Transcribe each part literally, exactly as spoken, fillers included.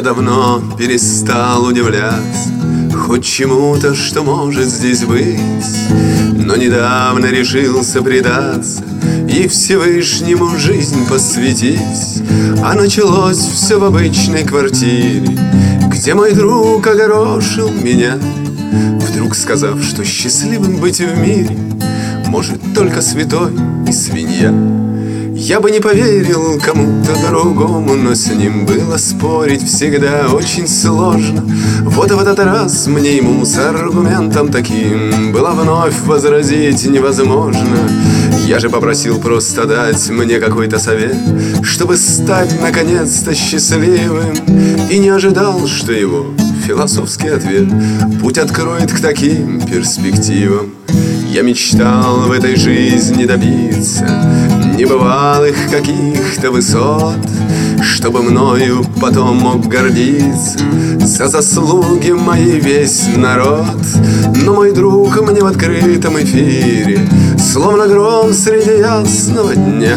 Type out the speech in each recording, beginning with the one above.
давно перестал удивляться хоть чему-то, что может здесь быть, но недавно решился предаться и Всевышнему жизнь посвятить. А началось все в обычной квартире, где мой друг огорошил меня, вдруг сказав, что счастливым быть в мире может только святой и свинья. Я бы не поверил кому-то другому, но с ним было спорить всегда очень сложно. Вот и в этот раз мне ему с аргументом таким было вновь возразить невозможно. Я же попросил просто дать мне какой-то совет, чтобы стать наконец-то счастливым, и не ожидал, что его философский ответ путь откроет к таким перспективам. Я мечтал в этой жизни добиться небывалых каких-то высот, чтобы мною потом мог гордиться за заслуги мои весь народ. Но мой друг мне в открытом эфире, словно гром среди ясного дня,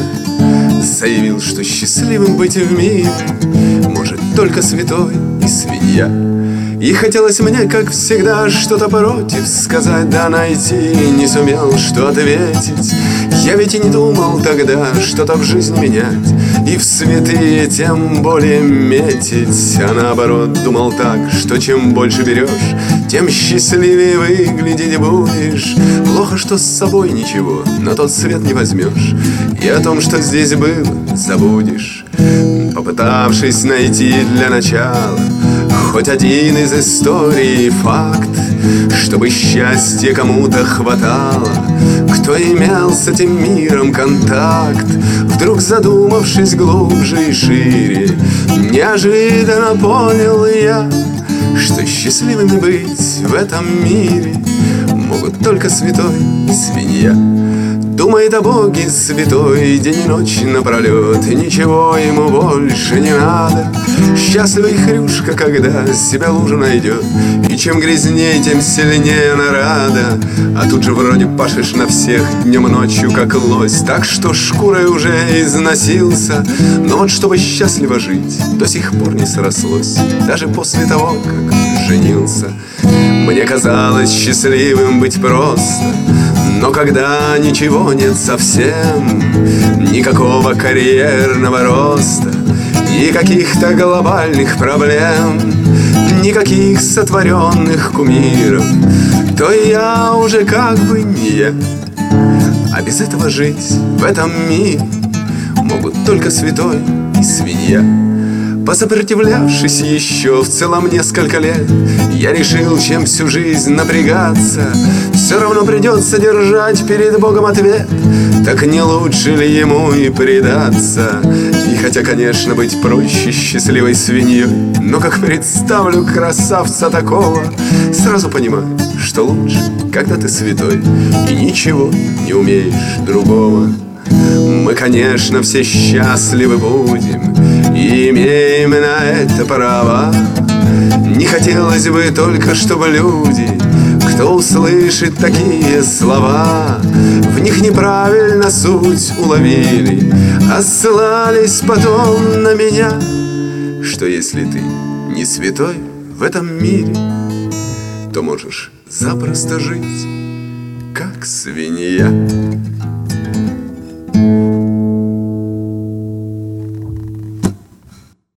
заявил, что счастливым быть в мире может только святой и свинья. И хотелось мне, как всегда, что-то против сказать, да найти не сумел, что ответить. Я ведь и не думал тогда что-то в жизни менять и в святые тем более метить, а наоборот думал так, что чем больше берешь, тем счастливее выглядеть будешь. Плохо, что с собой ничего на тот свет не возьмешь, и о том, что здесь было, забудешь. Попытавшись найти для начала хоть один из историй факт, чтобы счастья кому-то хватало, кто имел с этим миром контакт, вдруг задумавшись глубже и шире, неожиданно понял я, что счастливыми быть в этом мире могут только святой и свинья. Думает о Боге святой день и ночь напролет, и ничего ему больше не надо. Счастливый хрюшка, когда себя лужу найдет, и чем грязнее, тем сильнее она рада. А тут же вроде пашешь на всех днем и ночью, как лось, так что шкурой уже износился. Но вот чтобы счастливо жить, до сих пор не срослось, даже после того, как женился. Мне казалось счастливым быть просто, но когда ничего нет совсем, никакого карьерного роста и каких-то глобальных проблем, никаких сотворенных кумиров, то я уже как бы не я. А без этого жить в этом мире могут только святой и свинья. Посопротивлявшись еще в целом несколько лет, я решил, чем всю жизнь напрягаться, все равно придется держать перед Богом ответ, так не лучше ли ему и предаться? И хотя, конечно, быть проще счастливой свиньей, но как представлю красавца такого, сразу понимаю, что лучше, когда ты святой и ничего не умеешь другого. Мы, конечно, все счастливы будем и имеем на это права. Не хотелось бы только, чтобы люди, кто услышит такие слова, в них неправильно суть уловили, а ссылались потом на меня, что если ты не святой в этом мире, то можешь запросто жить, как свинья.